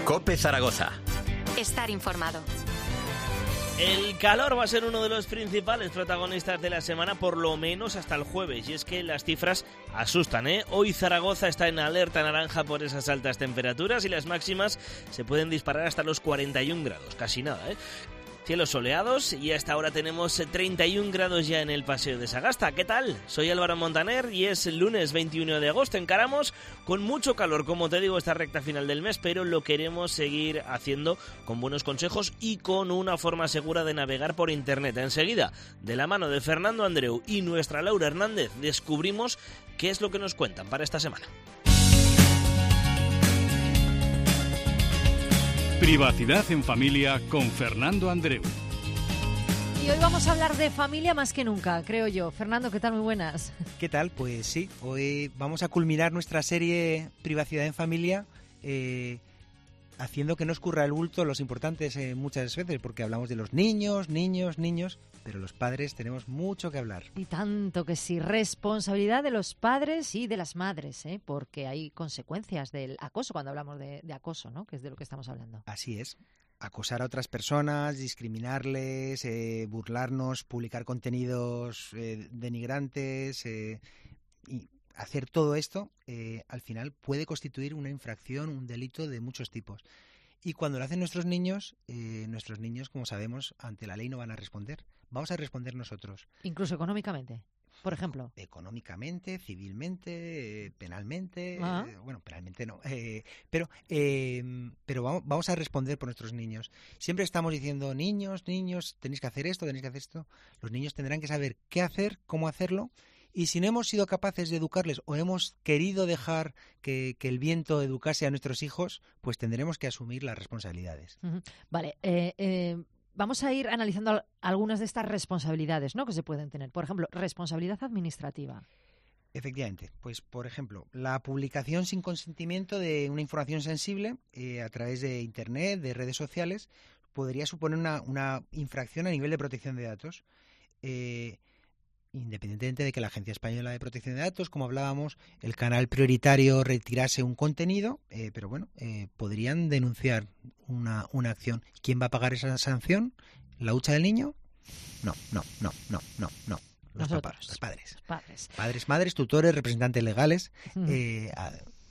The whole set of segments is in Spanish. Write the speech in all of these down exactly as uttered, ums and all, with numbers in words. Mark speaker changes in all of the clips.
Speaker 1: COPE Zaragoza.
Speaker 2: Estar informado.
Speaker 3: El calor va a ser uno de los principales protagonistas de la semana, por lo menos hasta el jueves. Y es que las cifras asustan, ¿eh? Hoy Zaragoza está en alerta naranja por esas altas temperaturas y las máximas se pueden disparar hasta los cuarenta y un grados, casi nada, ¿eh? Cielos soleados y hasta ahora tenemos treinta y un grados ya en el Paseo de Sagasta. ¿Qué tal? Soy Álvaro Montaner y es el lunes veintiuno de agosto. Encaramos con mucho calor, como te digo, esta recta final del mes, pero lo queremos seguir haciendo con buenos consejos y con una forma segura de navegar por internet. Enseguida, de la mano de Fernando Andreu y nuestra Laura Hernández, descubrimos qué es lo que nos cuentan para esta semana.
Speaker 4: Privacidad en familia con Fernando Andreu.
Speaker 5: Y hoy vamos a hablar de familia más que nunca, creo yo. Fernando, ¿qué tal? Muy buenas.
Speaker 6: ¿Qué tal? Pues sí, hoy vamos a culminar nuestra serie Privacidad en familia eh, haciendo que no escurra el bulto los importantes eh, muchas veces, porque hablamos de los niños, niños, niños, pero los padres tenemos mucho que hablar.
Speaker 5: Y tanto que sí, responsabilidad de los padres y de las madres, ¿eh? Porque hay consecuencias del acoso cuando hablamos de, de acoso, ¿no? Que es de lo que estamos hablando.
Speaker 6: Así es. Acosar a otras personas, discriminarles, eh, burlarnos, publicar contenidos eh, denigrantes eh, y hacer todo esto, eh, al final puede constituir una infracción, un delito de muchos tipos. Y cuando lo hacen nuestros niños, eh, nuestros niños, como sabemos, ante la ley no van a responder. Vamos a responder nosotros.
Speaker 5: Incluso económicamente, por ejemplo.
Speaker 6: Económicamente, civilmente, eh, penalmente.
Speaker 5: Ah.
Speaker 6: Eh, bueno, penalmente no. Eh, pero eh, pero vamos, vamos a responder por nuestros niños. Siempre estamos diciendo, niños, niños, tenéis que hacer esto, tenéis que hacer esto. Los niños tendrán que saber qué hacer, cómo hacerlo. Y si no hemos sido capaces de educarles o hemos querido dejar que, que el viento educase a nuestros hijos, pues tendremos que asumir las responsabilidades.
Speaker 5: Uh-huh. Vale, eh, eh, vamos a ir analizando algunas de estas responsabilidades, ¿no?, que se pueden tener. Por ejemplo, responsabilidad administrativa.
Speaker 6: Efectivamente, pues por ejemplo, la publicación sin consentimiento de una información sensible eh, a través de Internet, de redes sociales, podría suponer una, una infracción a nivel de protección de datos. Eh, Independientemente de que la Agencia Española de Protección de Datos, como hablábamos, el canal prioritario retirase un contenido, eh, pero bueno, eh, podrían denunciar una, una acción. ¿Quién va a pagar esa sanción? ¿La hucha del niño? No, no, no, no, no, no. Los
Speaker 5: Nosotros,
Speaker 6: papás, los padres.
Speaker 5: Los padres.
Speaker 6: Padres, madres, tutores, representantes legales.
Speaker 5: Mm.
Speaker 6: Eh, a,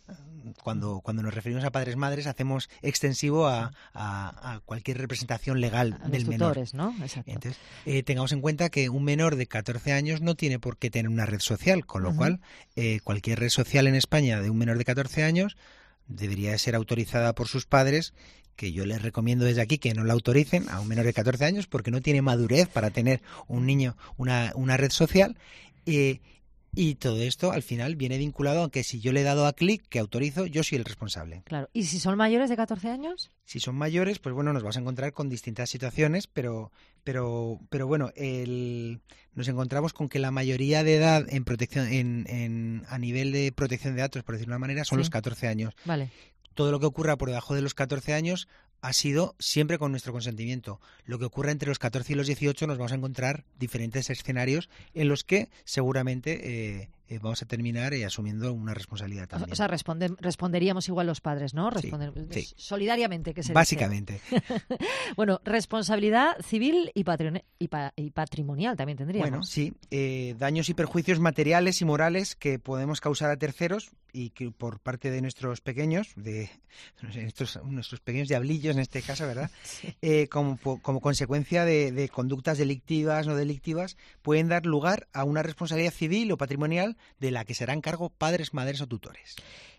Speaker 6: Cuando, cuando nos referimos a padres madres hacemos extensivo a, a, a cualquier representación legal
Speaker 5: A
Speaker 6: del
Speaker 5: los
Speaker 6: menor.
Speaker 5: tutores, ¿no? Exacto.
Speaker 6: Entonces, eh, tengamos en cuenta que un menor de catorce años no tiene por qué tener una red social, con lo
Speaker 5: Uh-huh.
Speaker 6: cual eh, cualquier red social en España de un menor de catorce años debería ser autorizada por sus padres, que yo les recomiendo desde aquí que no la autoricen a un menor de catorce años porque no tiene madurez para tener un niño una, una red social. Eh, Y todo esto al final viene vinculado a que si yo le he dado a clic que autorizo, yo soy el responsable.
Speaker 5: Claro. ¿Y si son mayores de catorce años?
Speaker 6: Si son mayores, pues bueno, nos vamos a encontrar con distintas situaciones, pero pero pero bueno, el, nos encontramos con que la mayoría de edad en protección en, en a nivel de protección de datos, por decirlo de una manera, son
Speaker 5: Sí.
Speaker 6: los catorce años.
Speaker 5: Vale.
Speaker 6: Todo lo que ocurra por debajo de los catorce años ha sido siempre con nuestro consentimiento. Lo que ocurra entre los catorce y los dieciocho nos vamos a encontrar diferentes escenarios en los que seguramente eh, eh, vamos a terminar eh, asumiendo una responsabilidad también.
Speaker 5: O sea, responde, responderíamos igual los padres, ¿no?
Speaker 6: Sí,
Speaker 5: Responder,
Speaker 6: sí.
Speaker 5: Solidariamente, que se dice.
Speaker 6: Básicamente.
Speaker 5: Bueno, responsabilidad civil y, patri- y, pa- y patrimonial también tendríamos.
Speaker 6: Bueno, sí, eh, daños y perjuicios materiales y morales que podemos causar a terceros y que por parte de nuestros pequeños, de nuestros, nuestros pequeños diablillos en este caso, ¿verdad?
Speaker 5: Sí.
Speaker 6: Eh, como, como consecuencia de, de conductas delictivas, no delictivas, pueden dar lugar a una responsabilidad civil o patrimonial de la que serán cargo padres, madres o tutores.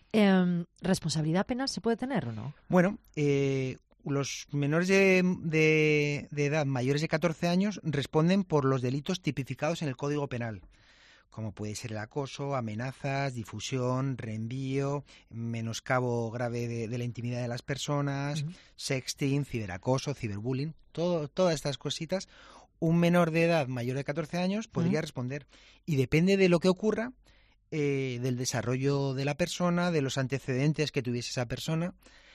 Speaker 5: Eh, ¿Responsabilidad penal se puede tener o no?
Speaker 6: Bueno, eh, los menores de, de, de edad mayores de catorce años responden por los delitos tipificados en el Código Penal, como puede ser el acoso, amenazas, difusión, reenvío, menoscabo grave de, de la intimidad de las personas,
Speaker 5: Uh-huh.
Speaker 6: sexting, ciberacoso, ciberbullying, todo, todas estas cositas. Un menor de edad mayor de catorce años podría
Speaker 5: Uh-huh.
Speaker 6: responder. Y depende de lo que ocurra, eh, del desarrollo de la persona, de los antecedentes que tuviese esa persona,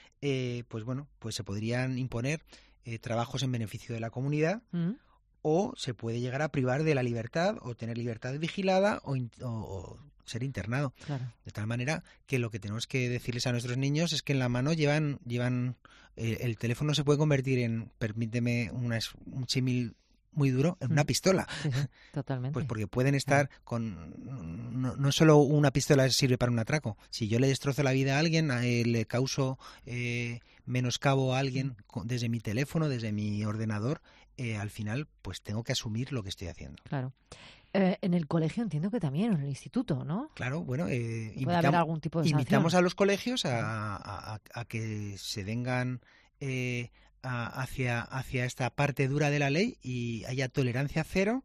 Speaker 6: eh, pues bueno, pues se podrían imponer eh, trabajos en beneficio de la comunidad,
Speaker 5: Uh-huh.
Speaker 6: o se puede llegar a privar de la libertad o tener libertad vigilada o, o, ser internado.
Speaker 5: Claro.
Speaker 6: De tal manera que lo que tenemos que decirles a nuestros niños es que en la mano llevan, llevan eh, el teléfono se puede convertir en, permíteme una, un símil muy duro, en una pistola.
Speaker 5: Sí, sí, totalmente.
Speaker 6: Pues porque pueden estar con... No, no solo una pistola sirve para un atraco. Si yo le destrozo la vida a alguien, eh, le causo eh, menoscabo a alguien desde mi teléfono, desde mi ordenador, eh, al final pues tengo que asumir lo que estoy haciendo.
Speaker 5: Claro. Eh, en el colegio entiendo que también, en el instituto, ¿no?
Speaker 6: Claro, bueno, eh,
Speaker 5: puede haber algún tipo de
Speaker 6: invitamos a los colegios a, a, a que se vengan... Eh, hacia hacia esta parte dura de la ley y haya tolerancia cero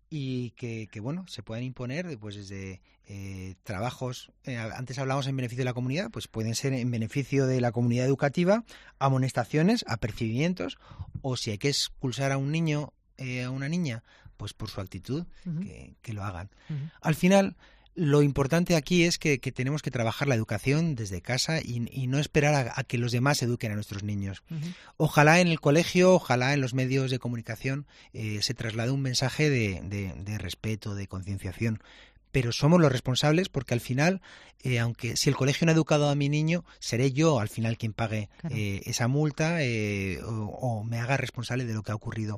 Speaker 6: y que, que bueno, se puedan imponer pues desde eh, trabajos, eh, antes hablábamos en beneficio de la comunidad, pues pueden ser en beneficio de la comunidad educativa, amonestaciones, apercibimientos, o si hay que expulsar a un niño, eh, a una niña, pues por su actitud, uh-huh. que, que lo hagan. Uh-huh. Al final, lo importante aquí es que, que tenemos que trabajar la educación desde casa y, y no esperar a, a que los demás eduquen a nuestros niños. Uh-huh. Ojalá en el colegio, ojalá en los medios de comunicación eh, se traslade un mensaje de, de, de respeto, de concienciación. Pero somos los responsables porque al final, eh, aunque si el colegio no ha educado a mi niño, seré yo al final quien pague claro. eh, esa multa eh, o, o me haga responsable de lo que ha ocurrido.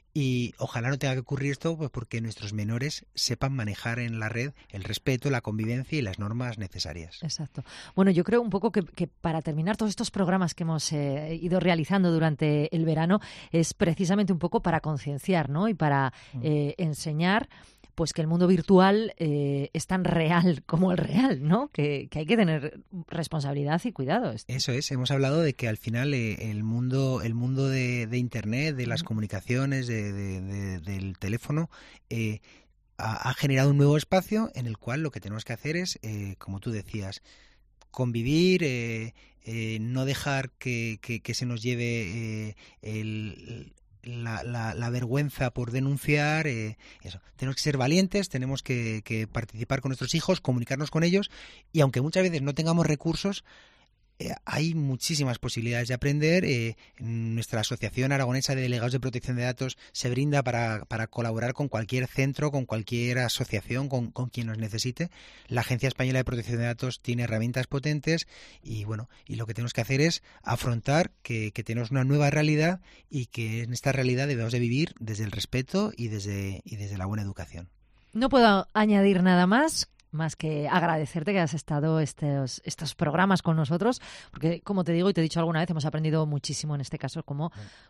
Speaker 6: Y ojalá no tenga que ocurrir esto pues porque nuestros menores sepan manejar en la red el respeto, la convivencia y las normas necesarias.
Speaker 5: Exacto. Bueno, yo creo un poco que, que para terminar todos estos programas que hemos eh, ido realizando durante el verano es precisamente un poco para concienciar, ¿no? Y para eh, enseñar pues que el mundo virtual eh, es tan real como el real, ¿no? Que, que hay que tener responsabilidad y cuidado.
Speaker 6: Eso es, hemos hablado de que al final eh, el mundo el mundo de, de Internet, de las comunicaciones, de, de, de, del teléfono, eh, ha, ha generado un nuevo espacio en el cual lo que tenemos que hacer es, eh, como tú decías, convivir, eh, eh, no dejar que, que, que se nos lleve eh, el... La, la, la vergüenza por denunciar, eh, eso. Tenemos que ser valientes, tenemos que, que participar con nuestros hijos, comunicarnos con ellos y aunque muchas veces no tengamos recursos, eh, hay muchísimas posibilidades de aprender. Eh, nuestra Asociación Aragonesa de Delegados de Protección de Datos se brinda para, para colaborar con cualquier centro, con cualquier asociación, con, con quien nos necesite. La Agencia Española de Protección de Datos tiene herramientas potentes y bueno, y lo que tenemos que hacer es afrontar que, que tenemos una nueva realidad y que en esta realidad debemos de vivir desde el respeto y desde, y desde la buena educación.
Speaker 5: No puedo añadir nada más. Más que agradecerte que has estado estos, estos programas con nosotros, porque como te digo y te he dicho alguna vez, hemos aprendido muchísimo en este caso como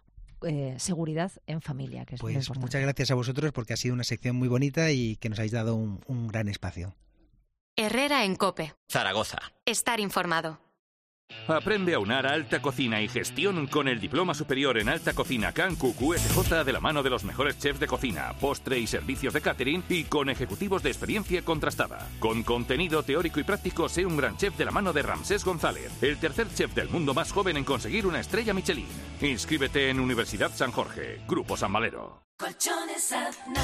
Speaker 5: eh, seguridad en familia, que es
Speaker 6: pues
Speaker 5: muy importante.
Speaker 6: Muchas gracias a vosotros porque ha sido una sección muy bonita y que nos habéis dado un, un gran espacio.
Speaker 2: Herrera en COPE.
Speaker 1: Zaragoza.
Speaker 2: Estar informado.
Speaker 7: Aprende a unar alta cocina y gestión con el Diploma Superior en Alta Cocina C A N Q Q S J de la mano de los mejores chefs de cocina, postre y servicios de catering y con ejecutivos de experiencia contrastada. Con contenido teórico y práctico, sé un gran chef de la mano de Ramsés González, el tercer chef del mundo más joven en conseguir una estrella Michelin. Inscríbete en Universidad San Jorge, Grupo San Valero.
Speaker 8: Colchones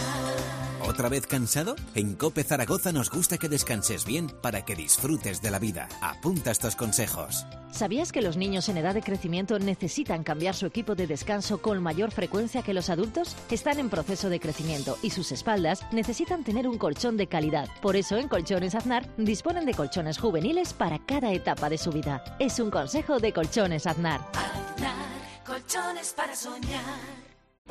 Speaker 8: Aznar.
Speaker 1: ¿Otra vez cansado? En COPE Zaragoza nos gusta que descanses bien para que disfrutes de la vida. Apunta estos consejos.
Speaker 9: ¿Sabías que los niños en edad de crecimiento necesitan cambiar su equipo de descanso con mayor frecuencia que los adultos? Están en proceso de crecimiento y sus espaldas necesitan tener un colchón de calidad. Por eso en Colchones Aznar disponen de colchones juveniles para cada etapa de su vida. Es un consejo de Colchones Aznar.
Speaker 8: Aznar, colchones para soñar.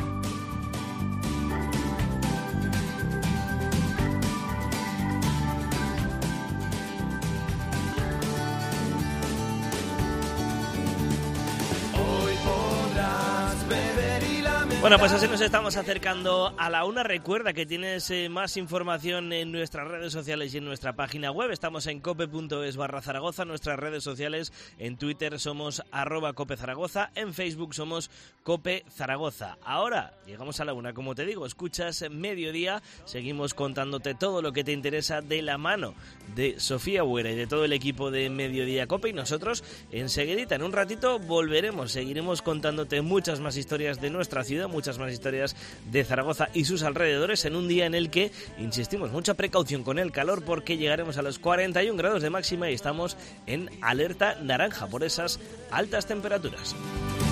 Speaker 3: Bueno, pues así nos estamos acercando a la una. Recuerda que tienes eh, más información en nuestras redes sociales y en nuestra página web. Estamos en cope.es barra Zaragoza. Nuestras redes sociales, en Twitter somos arroba Cope Zaragoza. En Facebook somos Cope Zaragoza. Ahora llegamos a la una. Como te digo, escuchas Mediodía. Seguimos contándote todo lo que te interesa de la mano de Sofía Buera y de todo el equipo de Mediodía Cope. Y nosotros enseguidita, en un ratito, volveremos. Seguiremos contándote muchas más historias de nuestra ciudad, muchas más historias de Zaragoza y sus alrededores en un día en el que, insistimos, mucha precaución con el calor porque llegaremos a los cuarenta y un grados de máxima y estamos en alerta naranja por esas altas temperaturas.